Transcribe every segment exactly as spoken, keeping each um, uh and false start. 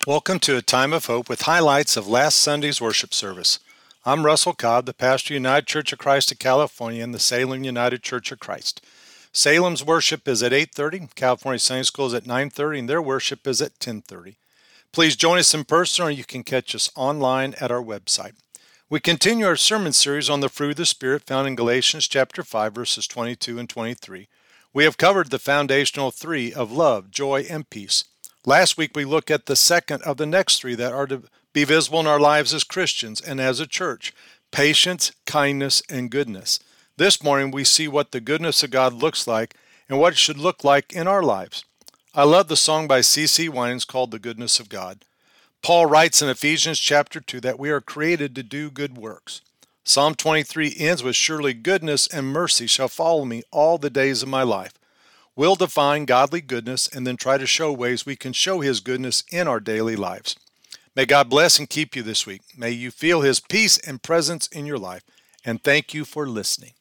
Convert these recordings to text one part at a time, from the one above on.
Welcome to A Time of Hope with highlights of last Sunday's worship service. I'm Russell Cobb, the pastor of United Church of Christ of California and the Salem United Church of Christ. Salem's worship is at eight thirty, California Sunday School is at nine thirty, and their worship is at ten thirty. Please join us in person, or you can catch us online at our website. We continue our sermon series on the fruit of the Spirit found in Galatians chapter five, verses twenty-two and twenty-three. We have covered the foundational three of love, joy, and peace. Last week we looked at the second of the next three that are to be visible in our lives as Christians and as a church: patience, kindness, and goodness. This morning we see what the goodness of God looks like and what it should look like in our lives. I love the song by C C Winans called The Goodness of God. Paul writes in Ephesians chapter two that we are created to do good works. Psalm twenty-three ends with, "Surely goodness and mercy shall follow me all the days of my life." We'll define godly goodness and then try to show ways we can show His goodness in our daily lives. May God bless and keep you this week. May you feel His peace and presence in your life. And thank you for listening.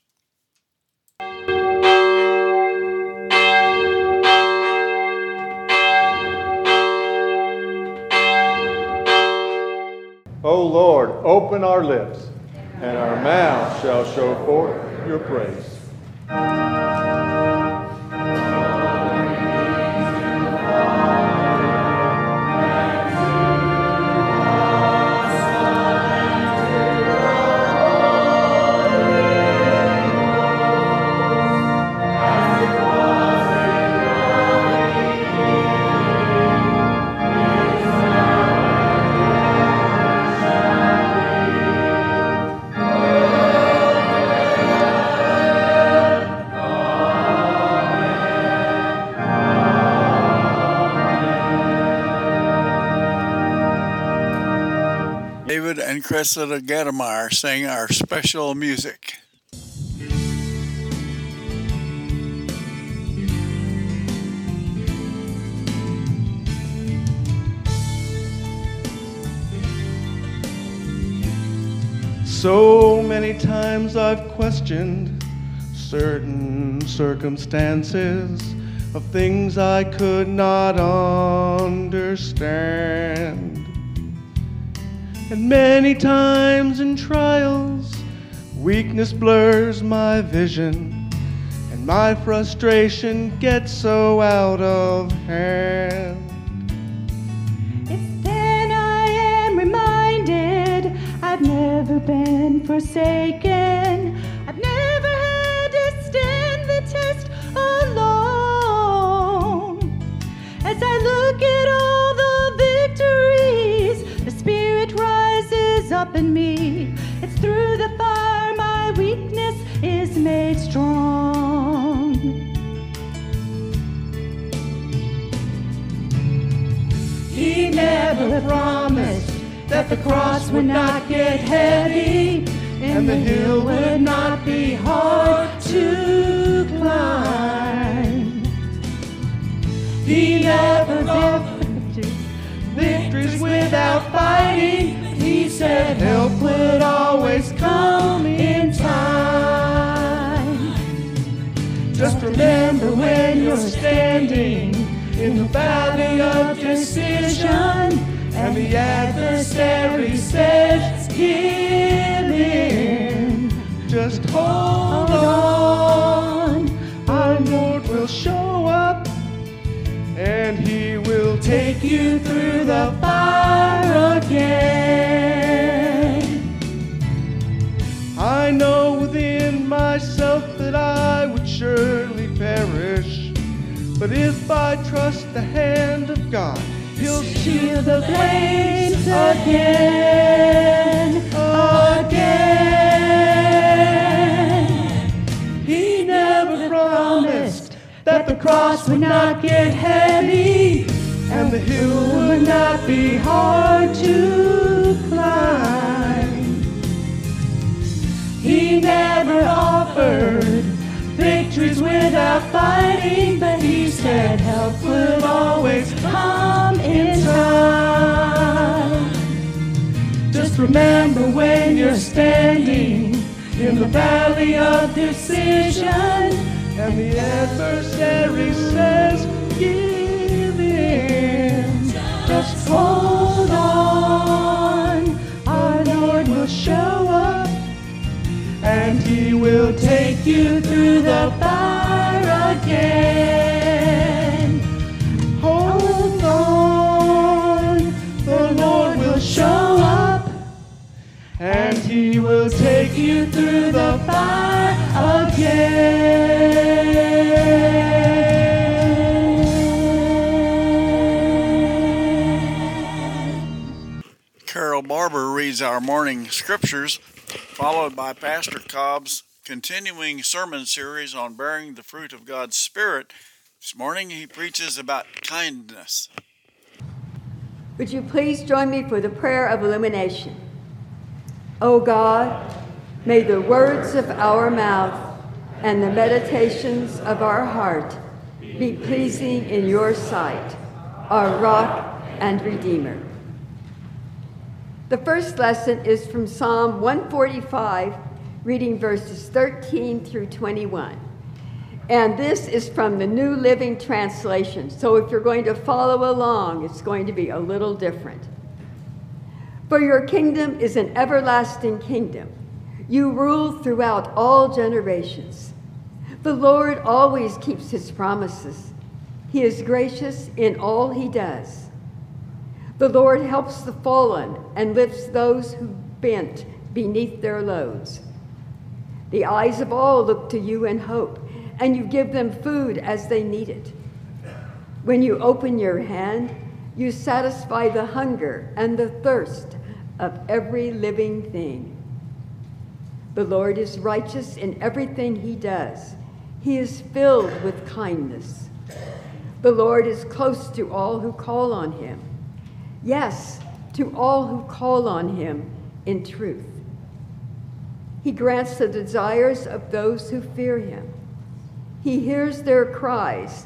O Lord, open our lips, and our mouth shall show forth your praise. David and Cressida Gattemeyer sing our special music. So many times I've questioned certain circumstances of things I could not understand. And many times in trials, weakness blurs my vision, and my frustration gets so out of hand. It's then I am reminded I've never been forsaken. I've never had to stand the test alone. As I look at all the victories, the Spirit rises up in me. It's through the fire my weakness is made strong. He never promised that the cross would not get heavy and the hill would not be hard to climb. He never offered victories without fighting. He said help would always come in time. Just remember when you're standing in the valley of decision and the adversary says give in, just hold on. Our Lord will show up and He will take you through the fire again. I know within myself that I would surely perish, but if I trust the hand of God, He'll shield the flames again, again. He never promised that the cross would not get heavy and the hill would not be hard to climb. He never offered victories without fighting, but He said help would always come in time. Just remember when you're standing in the valley of decision and the adversary says give in, just hold you through the fire again. Hold on, the Lord will show up, and He will take you through the fire again. Carol Barber reads our morning scriptures, followed by Pastor Cobb's continuing sermon series on bearing the fruit of God's Spirit. This morning he preaches about kindness. Would you please join me for the prayer of illumination? O God, may the words of our mouth and the meditations of our heart be pleasing in your sight, our rock and redeemer. The first lesson is from Psalm one forty-five, reading verses thirteen through twenty-one. And this is from the New Living Translation, so if you're going to follow along, it's going to be a little different. For your kingdom is an everlasting kingdom. You rule throughout all generations. The Lord always keeps his promises. He is gracious in all he does. The Lord helps the fallen and lifts those who bent beneath their loads. The eyes of all look to you in hope, and you give them food as they need it. When you open your hand, you satisfy the hunger and the thirst of every living thing. The Lord is righteous in everything he does. He is filled with kindness. The Lord is close to all who call on him. Yes, to all who call on him in truth. He grants the desires of those who fear him. He hears their cries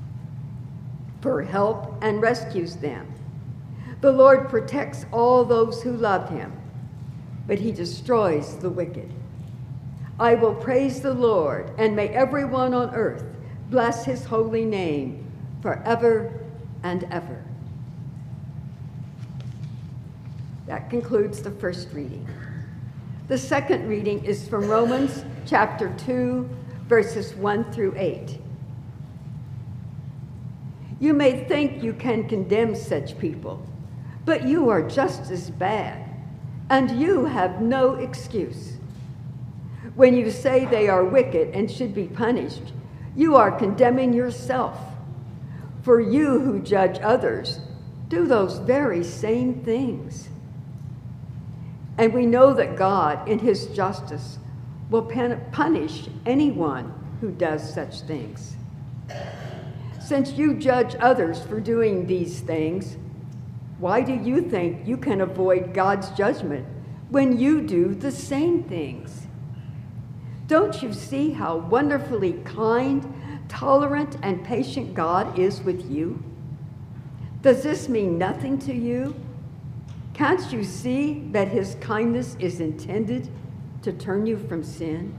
for help and rescues them. The Lord protects all those who love him, but he destroys the wicked. I will praise the Lord, and may everyone on earth bless his holy name forever and ever. That concludes the first reading. The second reading is from Romans chapter two, verses one through eight. You may think you can condemn such people, but you are just as bad, and you have no excuse. When you say they are wicked and should be punished, you are condemning yourself. For you who judge others do those very same things. And we know that God, in his justice, will punish anyone who does such things. Since you judge others for doing these things, why do you think you can avoid God's judgment when you do the same things? Don't you see how wonderfully kind, tolerant, and patient God is with you? Does this mean nothing to you? Can't you see that his kindness is intended to turn you from sin?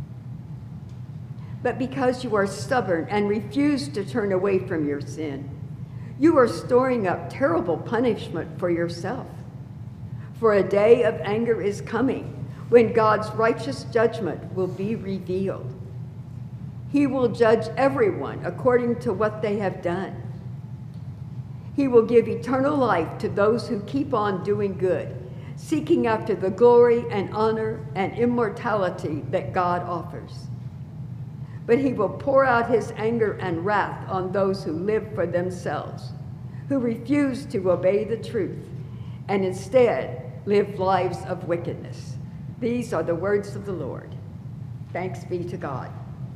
But because you are stubborn and refuse to turn away from your sin, you are storing up terrible punishment for yourself. For a day of anger is coming when God's righteous judgment will be revealed. He will judge everyone according to what they have done. He will give eternal life to those who keep on doing good, seeking after the glory and honor and immortality that God offers. But he will pour out his anger and wrath on those who live for themselves, who refuse to obey the truth, and instead live lives of wickedness. These are the words of the Lord. Thanks be to God.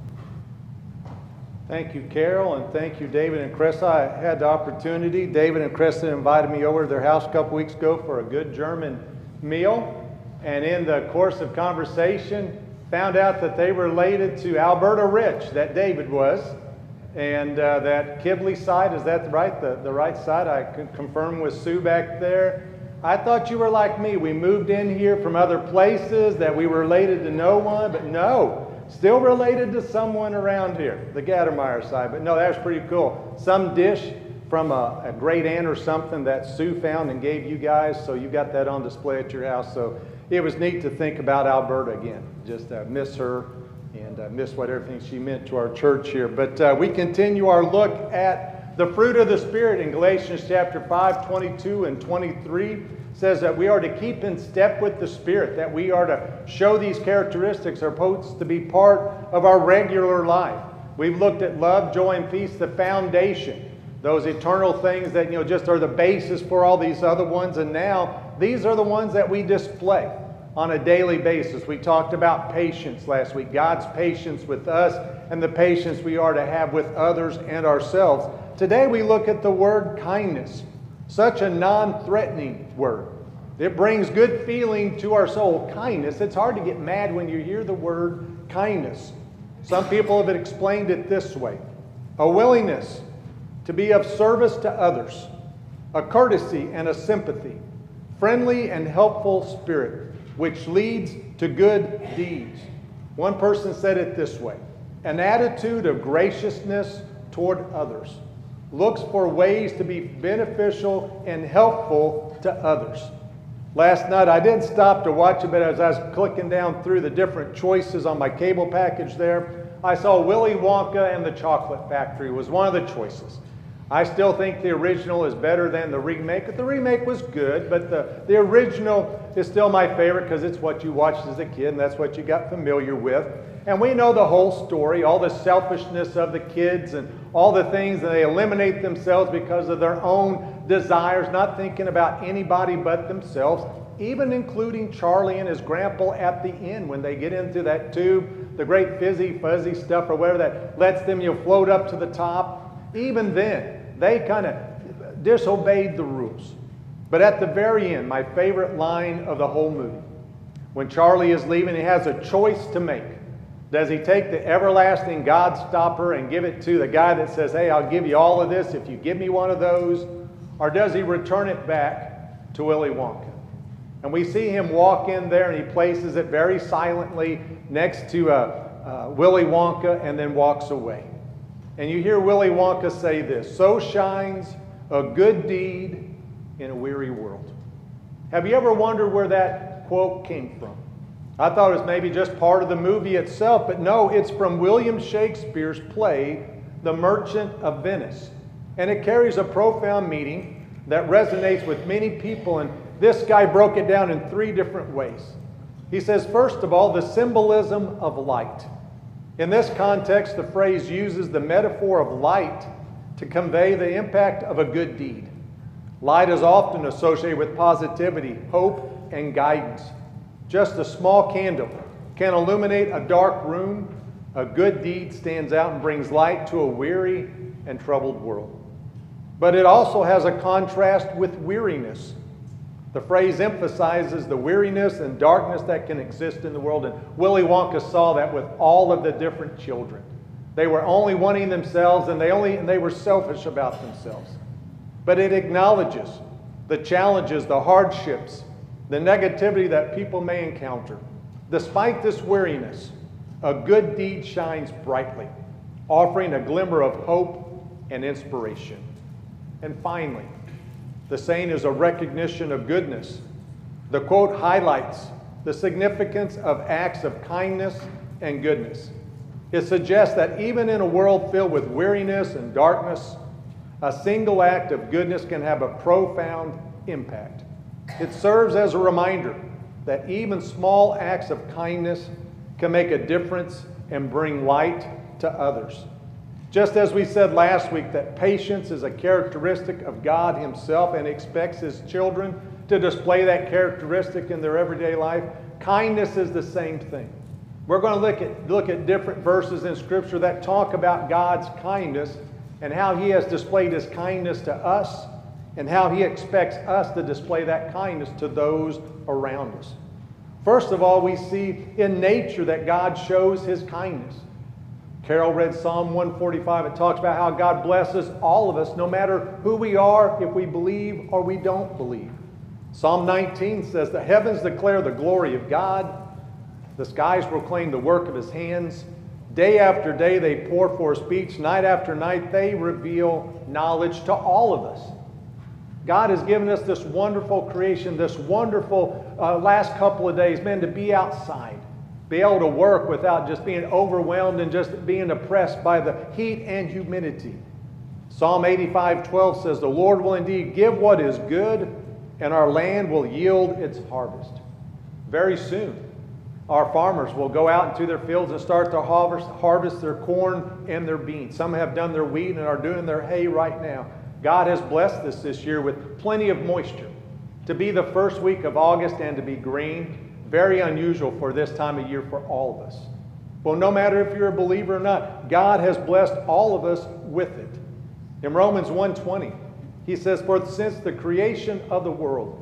Thank you, Carol, and thank you, David and Cressa. I had the opportunity. David and Cressa invited me over to their house a couple weeks ago for a good German meal. And in the course of conversation, found out that they were related to Alberta Rich, that David was. And uh, that Kibley side, is that right? The, the right side? I can confirm with Sue back there. I thought you were like me. We moved in here from other places, that we were related to no one, but no. Still related to someone around here, the Gattermeyer side. But no, that was pretty cool. Some dish from a, a great aunt or something that Sue found and gave you guys, so you got that on display at your house. So it was neat to think about Alberta again. Just uh, miss her and I miss what everything she meant to our church here. But uh, we continue our look at the fruit of the Spirit in Galatians chapter five, twenty-two and twenty-three. It says that we are to keep in step with the Spirit, that we are to show these characteristics are supposed to be part of our regular life. We've looked at love, joy, and peace, the foundation, those eternal things that, you know, just are the basis for all these other ones. And now these are the ones that we display on a daily basis. We talked about patience last week, God's patience with us and the patience we are to have with others and ourselves. Today we look at the word kindness, such a non-threatening word. It brings good feeling to our soul. Kindness, it's hard to get mad when you hear the word kindness. Some people have explained it this way: a willingness to be of service to others, a courtesy and a sympathy, friendly and helpful spirit, which leads to good deeds. One person said it this way: an attitude of graciousness toward others, looks for ways to be beneficial and helpful to others. Last night I did stop to watch a bit as I was clicking down through the different choices on my cable package there. I saw Willy Wonka and the Chocolate Factory was one of the choices. I still think the original is better than the remake. The remake was good, but the, the original is still my favorite because it's what you watched as a kid and that's what you got familiar with. And we know the whole story, all the selfishness of the kids and all the things that they eliminate themselves because of their own desires, not thinking about anybody but themselves, even including Charlie and his grandpa at the end when they get into that tube, the great fizzy fuzzy stuff or whatever that lets them, you know, float up to the top. Even then, they kind of disobeyed the rules. But at the very end, my favorite line of the whole movie, when Charlie is leaving, he has a choice to make. Does he take the everlasting God stopper and give it to the guy that says, hey, I'll give you all of this if you give me one of those? Or does he return it back to Willy Wonka? And we see him walk in there and he places it very silently next to uh, uh, Willy Wonka and then walks away. And you hear Willy Wonka say this: so shines a good deed in a weary world. Have you ever wondered where that quote came from? I thought it was maybe just part of the movie itself, but no, it's from William Shakespeare's play, The Merchant of Venice. And it carries a profound meaning that resonates with many people, and this guy broke it down in three different ways. He says, first of all, the symbolism of light. In this context, the phrase uses the metaphor of light to convey the impact of a good deed. Light is often associated with positivity, hope, and guidance. Just a small candle can illuminate a dark room. A good deed stands out and brings light to a weary and troubled world. But it also has a contrast with weariness. The phrase emphasizes the weariness and darkness that can exist in the world, and Willy Wonka saw that with all of the different children. They were only wanting themselves, and they only and they were selfish about themselves. But it acknowledges the challenges, the hardships, the negativity that people may encounter. Despite this weariness, a good deed shines brightly, offering a glimmer of hope and inspiration. And finally, the saying is a recognition of goodness. The quote highlights the significance of acts of kindness and goodness. It suggests that even in a world filled with weariness and darkness, a single act of goodness can have a profound impact. It serves as a reminder that even small acts of kindness can make a difference and bring light to others. Just as we said last week that patience is a characteristic of God Himself and expects His children to display that characteristic in their everyday life, kindness is the same thing. We're going to look at, look at different verses in Scripture that talk about God's kindness and how He has displayed His kindness to us and how He expects us to display that kindness to those around us. First of all, we see in nature that God shows His kindness. Carol read Psalm one forty-five. It talks about how God blesses all of us, no matter who we are, if we believe or we don't believe. Psalm nineteen says, the heavens declare the glory of God. The skies proclaim the work of His hands. Day after day they pour forth speech. Night after night they reveal knowledge to all of us. God has given us this wonderful creation, this wonderful uh, last couple of days, man, to be outside, be able to work without just being overwhelmed and just being oppressed by the heat and humidity. Psalm eighty-five twelve says, "The Lord will indeed give what is good, and our land will yield its harvest." Very soon, our farmers will go out into their fields and start to harvest, harvest their corn and their beans. Some have done their wheat and are doing their hay right now. God has blessed us this year with plenty of moisture. To be the first week of August and to be green, very unusual for this time of year for all of us. Well, no matter if you're a believer or not, God has blessed all of us with it. In Romans one twenty, he says, "For since the creation of the world,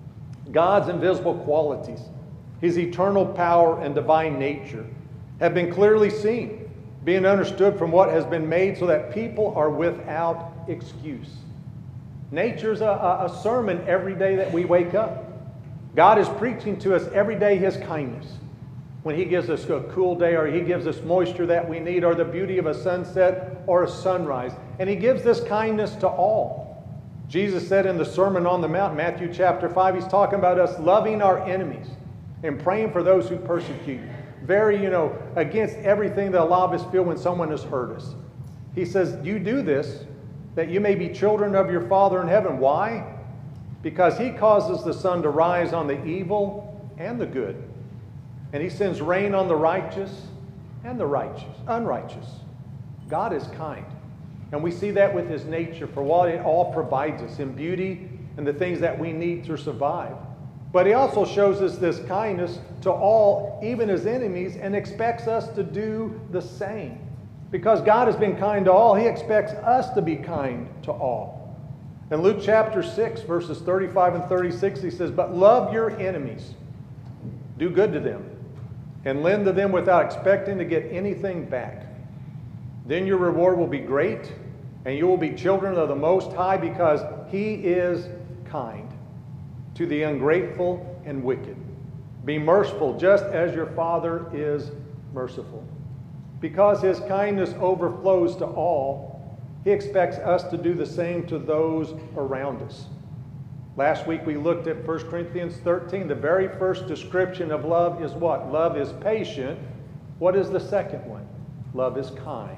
God's invisible qualities, his eternal power and divine nature, have been clearly seen, being understood from what has been made, so that people are without excuse." Nature's a, a, a sermon every day that we wake up. God is preaching to us every day his kindness. When he gives us a cool day, or he gives us moisture that we need, or the beauty of a sunset or a sunrise. And he gives this kindness to all. Jesus said in the Sermon on the Mount, Matthew chapter five, he's talking about us loving our enemies and praying for those who persecute. Very, you know, against everything that a lot of us feel when someone has hurt us. He says, you do this that you may be children of your Father in heaven. Why? Because he causes the sun to rise on the evil and the good. And he sends rain on the righteous and the righteous, unrighteous. God is kind. And we see that with his nature for what it all provides us in beauty and the things that we need to survive. But he also shows us this kindness to all, even his enemies, and expects us to do the same. Because God has been kind to all, he expects us to be kind to all. In Luke chapter six, verses thirty-five and thirty-six, he says, "But love your enemies, do good to them, and lend to them without expecting to get anything back. Then your reward will be great, and you will be children of the Most High, because he is kind to the ungrateful and wicked. Be merciful, just as your Father is merciful." Because his kindness overflows to all, he expects us to do the same to those around us. Last week we looked at First Corinthians thirteen. The very first description of love is what? Love is patient. What is the second one? Love is kind.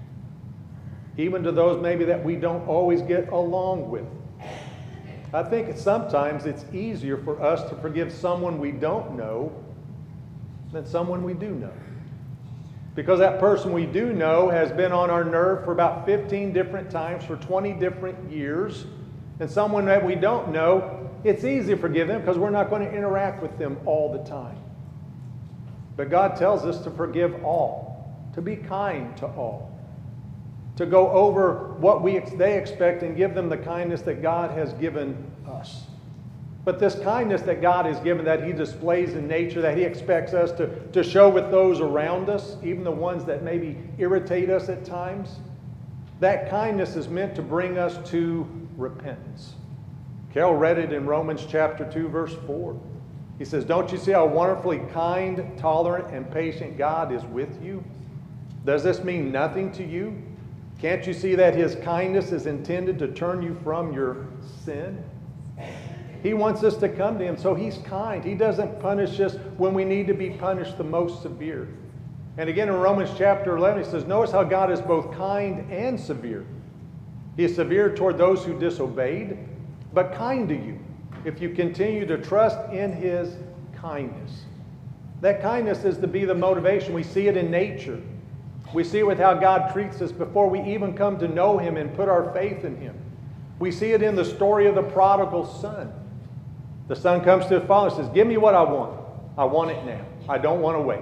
Even to those maybe that we don't always get along with. I think sometimes it's easier for us to forgive someone we don't know than someone we do know. Because that person we do know has been on our nerve for about fifteen different times for twenty different years. And someone that we don't know, it's easy to forgive them because we're not going to interact with them all the time. But God tells us to forgive all, to be kind to all, to go over what we they expect and give them the kindness that God has given us. But this kindness that God has given, that he displays in nature, that he expects us to, to show with those around us, even the ones that maybe irritate us at times, that kindness is meant to bring us to repentance. Carol read it in Romans chapter two, verse four. He says, "Don't you see how wonderfully kind, tolerant, and patient God is with you? Does this mean nothing to you? Can't you see that his kindness is intended to turn you from your sin?" He wants us to come to him, so he's kind. He doesn't punish us when we need to be punished the most severe. And again in Romans chapter eleven, he says, notice how God is both kind and severe. He is severe toward those who disobeyed, but kind to you if you continue to trust in his kindness. That kindness is to be the motivation. We see it in nature. We see it with how God treats us before we even come to know him and put our faith in him. We see it in the story of the prodigal son. The son comes to his father and says, "Give me what I want. I want it now. I don't want to wait."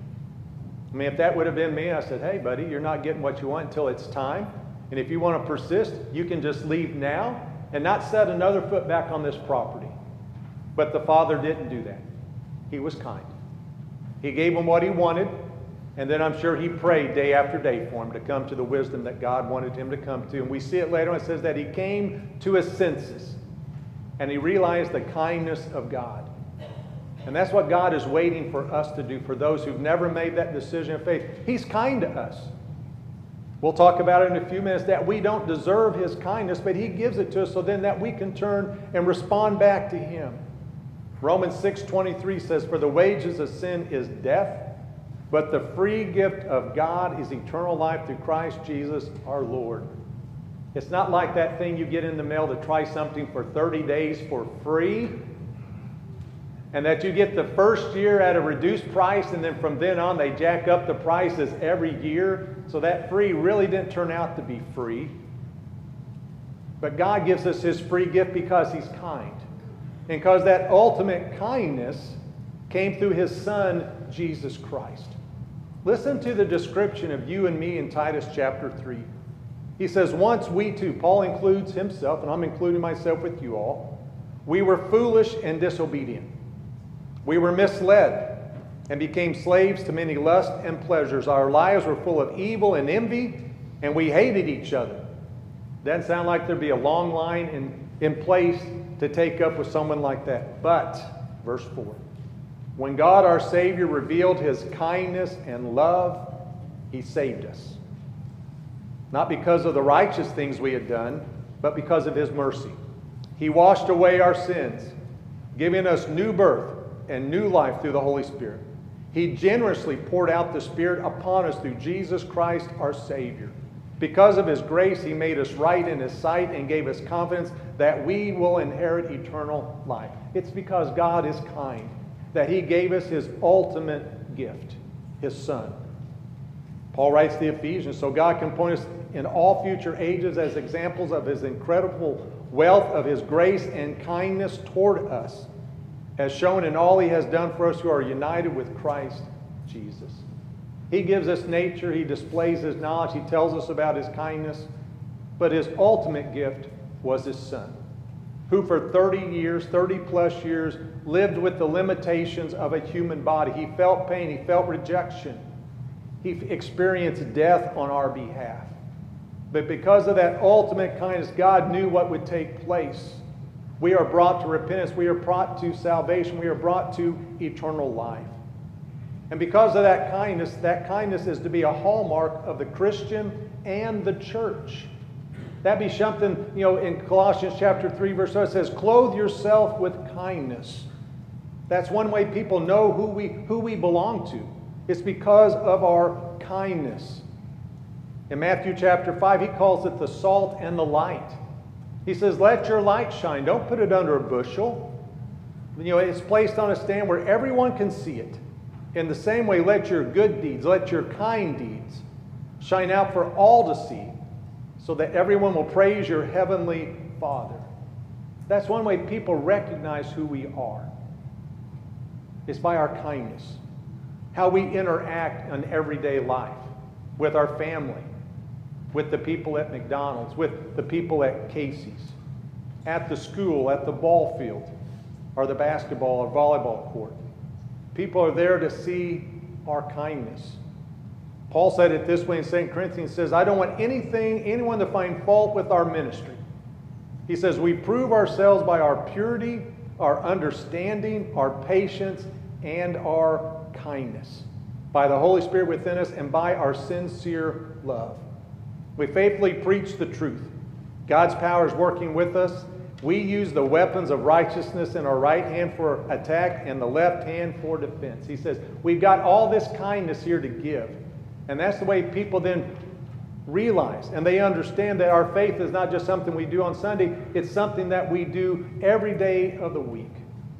I mean, if that would have been me, I said, "Hey, buddy, you're not getting what you want until it's time. And if you want to persist, you can just leave now and not set another foot back on this property." But the father didn't do that. He was kind. He gave him what he wanted, and then I'm sure he prayed day after day for him to come to the wisdom that God wanted him to come to. And we see it later on. It says that he came to his senses, and he realized the kindness of God. And that's what God is waiting for us to do, for those who've never made that decision of faith. He's kind to us. We'll talk about it in a few minutes, that we don't deserve his kindness, but he gives it to us so then that we can turn and respond back to him. Romans six twenty-three says, "For the wages of sin is death, But the free gift of God is eternal life through Christ Jesus our Lord. It's not like that thing you get in the mail to try something for thirty days for free, and that you get the first year at a reduced price, and then from then on they jack up the prices every year. So that free really didn't turn out to be free. But God gives us His free gift because He's kind. And because that ultimate kindness came through His Son, Jesus Christ. Listen to the description of you and me in Titus chapter three. He says, once we too, Paul includes himself, and I'm including myself with you all, we were foolish and disobedient. We were misled and became slaves to many lusts and pleasures. Our lives were full of evil and envy, and we hated each other. Doesn't sound like there'd be a long line in, in place to take up with someone like that. But, verse four, when God our Savior revealed His kindness and love, He saved us. Not because of the righteous things we had done, but because of His mercy. He washed away our sins, giving us new birth and new life through the Holy Spirit. He generously poured out the Spirit upon us through Jesus Christ our Savior. Because of His grace, He made us right in His sight and gave us confidence that we will inherit eternal life. It's because God is kind that He gave us His ultimate gift, His Son. Paul writes to the Ephesians, so God can point us in all future ages as examples of His incredible wealth of His grace and kindness toward us, as shown in all He has done for us who are united with Christ Jesus. He gives us nature, He displays His knowledge, He tells us about His kindness, but His ultimate gift was His Son, who for thirty years, thirty plus years, lived with the limitations of a human body. He felt pain, He felt rejection. He experienced death on our behalf. But because of that ultimate kindness, God knew what would take place. We are brought to repentance, we are brought to salvation, we are brought to eternal life. And because of that kindness, that kindness is to be a hallmark of the Christian and the church. That'd be something, you know, in Colossians chapter three, verse seven, it says, clothe yourself with kindness. That's one way people know who we, who we belong to. It's because of our kindness. In Matthew chapter five, He calls it the salt and the light. He says, let your light shine. Don't put it under a bushel. You know, it's placed on a stand where everyone can see it. In the same way, let your good deeds, let your kind deeds shine out for all to see, so that everyone will praise your heavenly Father. That's one way people recognize who we are. It's by our kindness. How we interact in everyday life with our family, with the people at McDonald's, with the people at Casey's, at the school, at the ball field, or the basketball or volleyball court. People are there to see our kindness. Paul said it this way in Second Corinthians, says, I don't want anything, anyone to find fault with our ministry. He says, we prove ourselves by our purity, our understanding, our patience, and our kindness, by the Holy Spirit within us, and by our sincere love. We faithfully preach the truth. God's power is working with us. We use the weapons of righteousness in our right hand for attack and the left hand for defense. He says, we've got all this kindness here to give. And that's the way people then realize and they understand that our faith is not just something we do on Sunday, it's something that we do every day of the week.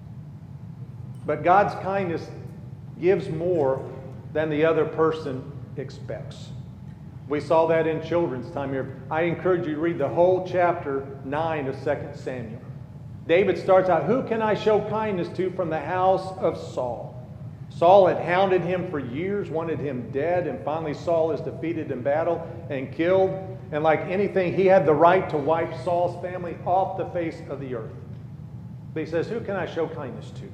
But God's kindness gives more than the other person expects. We saw that in children's time here. I encourage you to read the whole chapter nine of Second Samuel. David starts out, who can I show kindness to from the house of Saul? Saul had hounded him for years, wanted him dead, and finally Saul is defeated in battle and killed. And like anything, he had the right to wipe Saul's family off the face of the earth. But he says, who can I show kindness to?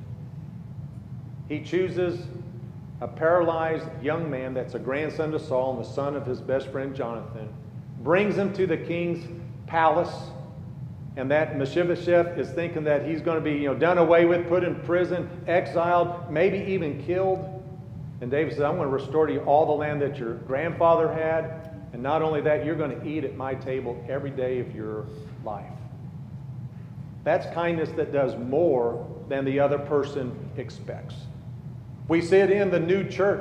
He chooses a paralyzed young man that's a grandson to Saul and the son of his best friend Jonathan, brings him to the king's palace, and that Mephibosheth is thinking that he's going to be, you know, done away with, put in prison, exiled, maybe even killed. And David says, I'm going to restore to you all the land that your grandfather had, and not only that, you're going to eat at my table every day of your life. That's kindness that does more than the other person expects. We see it in the new church.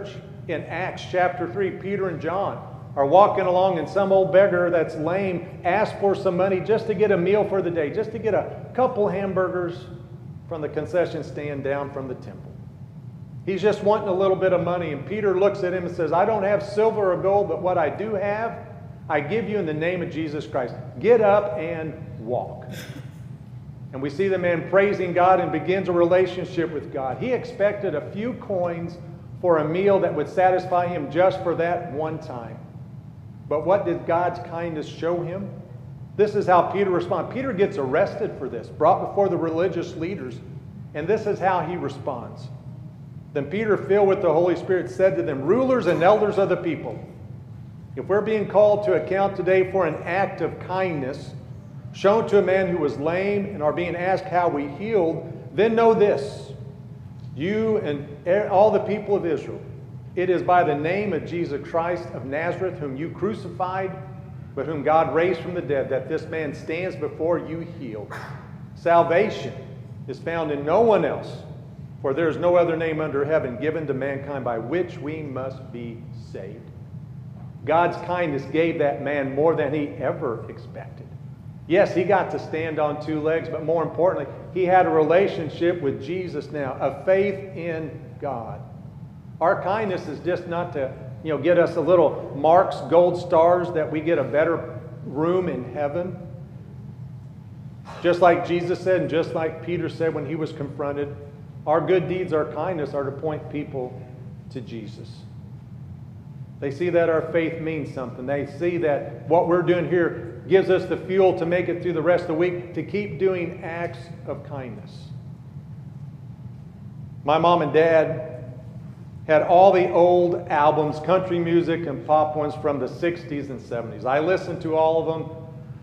in Acts chapter three, Peter and John are walking along, and some old beggar that's lame asks for some money just to get a meal for the day, just to get a couple hamburgers from the concession stand down from the temple. He's just wanting a little bit of money, and Peter looks at him and says, I don't have silver or gold, but what I do have, I give you in the name of Jesus Christ. Get up and walk. And we see the man praising God and begins a relationship with God. He expected a few coins for a meal that would satisfy him just for that one time. But what did God's kindness show him? This is how Peter responds. Peter gets arrested for this, brought before the religious leaders, and this is how he responds. Then Peter, filled with the Holy Spirit, said to them, rulers and elders of the people, if we're being called to account today for an act of kindness shown to a man who was lame and are being asked how we healed, then know this, you and all the people of Israel, it is by the name of Jesus Christ of Nazareth, whom you crucified, but whom God raised from the dead, that this man stands before you healed. Salvation is found in no one else, for there is no other name under heaven given to mankind by which we must be saved. God's kindness gave that man more than he ever expected. Yes, he got to stand on two legs, but more importantly, he had a relationship with Jesus now, a faith in God. Our kindness is just not to, you know, get us a little marks, gold stars, that we get a better room in heaven. Just like Jesus said, and just like Peter said when he was confronted, our good deeds, our kindness are to point people to Jesus. They see that our faith means something. They see that what we're doing here gives us the fuel to make it through the rest of the week, to keep doing acts of kindness. My mom and dad had all the old albums, country music and pop ones from the sixties and seventies. I listened to all of them.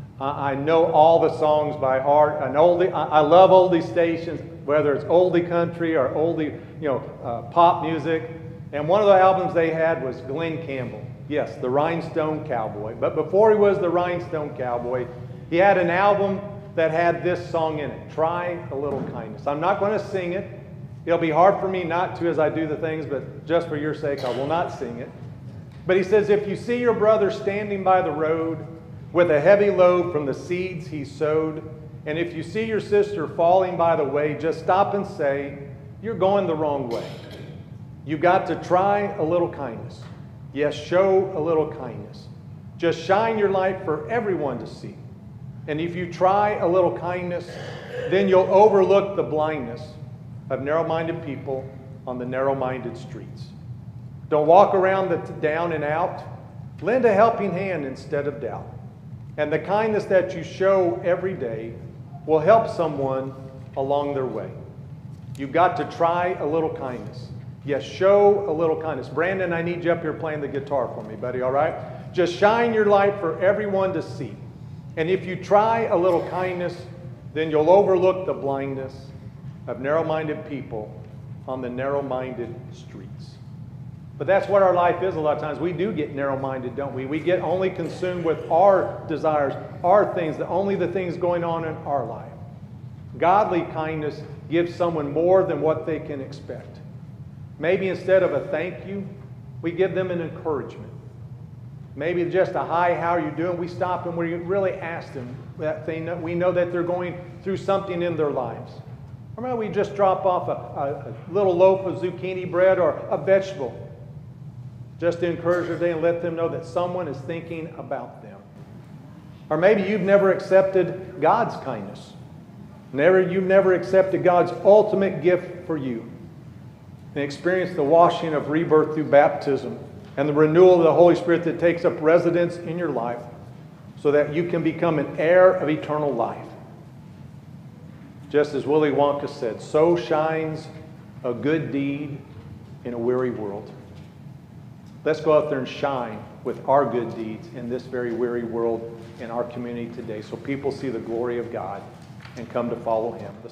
I know all the songs by heart. An oldie, I love oldie stations, whether it's oldie country or oldie, you know, uh, pop music. And one of the albums they had was Glenn Campbell. Yes, the Rhinestone Cowboy. But before he was the Rhinestone Cowboy, he had an album that had this song in it, Try a Little Kindness. I'm not going to sing it. It'll be hard for me not to as I do the things, but just for your sake, I will not sing it. But he says, if you see your brother standing by the road with a heavy load from the seeds he sowed, and if you see your sister falling by the way, just stop and say, you're going the wrong way. You've got to try a little kindness. Yes, show a little kindness. Just shine your light for everyone to see. And if you try a little kindness, then you'll overlook the blindness of narrow-minded people on the narrow-minded streets. Don't walk around the down and out. Lend a helping hand instead of doubt. And the kindness that you show every day will help someone along their way. You've got to try a little kindness. Yes, show a little kindness. Brandon, I need you up here playing the guitar for me, buddy, all right? Just shine your light for everyone to see. And if you try a little kindness, then you'll overlook the blindness of narrow-minded people on the narrow-minded streets. But that's what our life is a lot of times. We do get narrow-minded, don't we? We get only consumed with our desires, our things, the, only the things going on in our life. Godly kindness gives someone more than what they can expect. Maybe instead of a thank you, we give them an encouragement. Maybe just a hi, how are you doing? We stop and we really ask them that thing. We know that they're going through something in their lives. Or maybe we just drop off a, a, a little loaf of zucchini bread or a vegetable just to encourage their day and let them know that someone is thinking about them. Or maybe you've never accepted God's kindness. Never, you've never accepted God's ultimate gift for you and experienced the washing of rebirth through baptism and the renewal of the Holy Spirit that takes up residence in your life so that you can become an heir of eternal life. Just as Willy Wonka said, so shines a good deed in a weary world. Let's go out there and shine with our good deeds in this very weary world in our community today so people see the glory of God and come to follow Him.